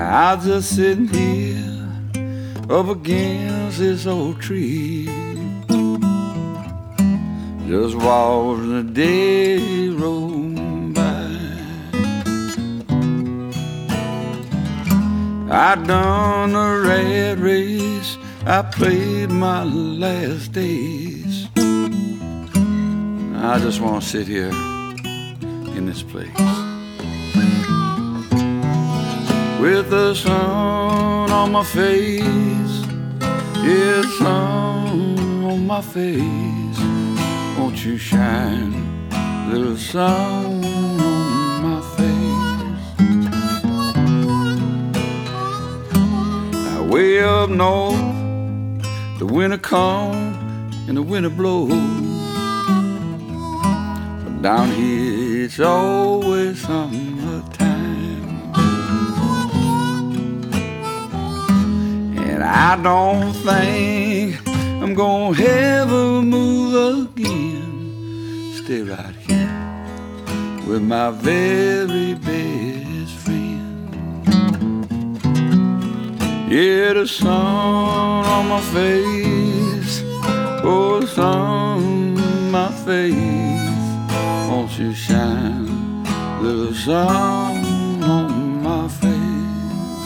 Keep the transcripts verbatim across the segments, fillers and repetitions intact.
I was just sitting here up against this old tree, just watching the day roll by. I done the rat race, I played my last days. I just want to sit here in this place with the sun on my face. Yeah, sun on my face. Won't you shine, little sun on my face? Now way up north, the winter comes and the winter blows, but down here it's always summertime. And I don't think I'm gonna ever move again. Stay right here with my very best friend. Yeah, the sun on my face, oh, the sun on my face. Won't you shine, little sun on my face?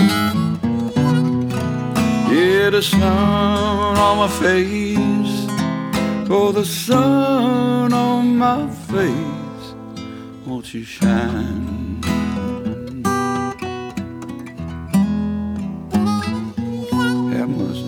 Yeah, the sun on my face, oh, the sun on my face. Won't you shine? Have mercy.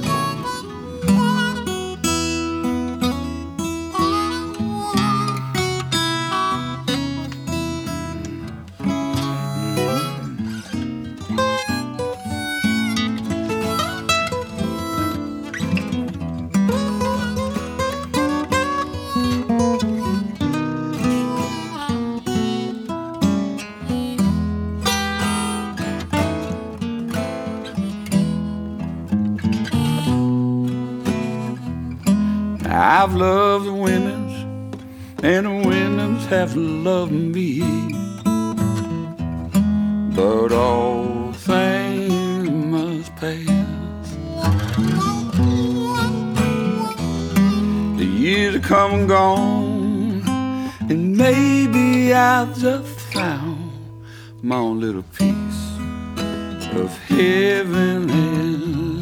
I've loved the women's, and the women's have loved me, but all things must pass. The years have come and gone, and maybe I've just found my own little piece of heaven and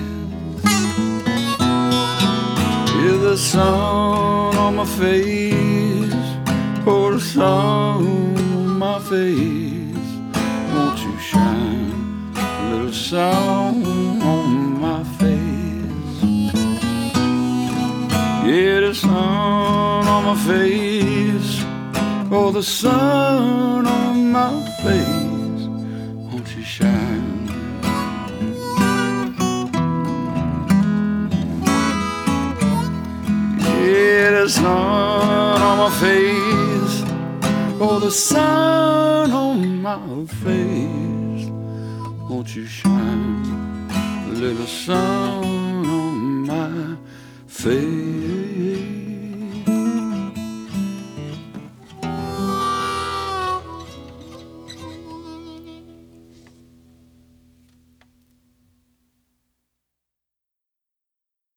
the sun on my face, oh, the sun on my face. Won't you shine, a little sun on my face? Yeah, the sun on my face, oh, the sun on my face. Won't you shine? Yeah, the sun on my face, oh, the sun on my face. Won't you shine, a little sun on my face?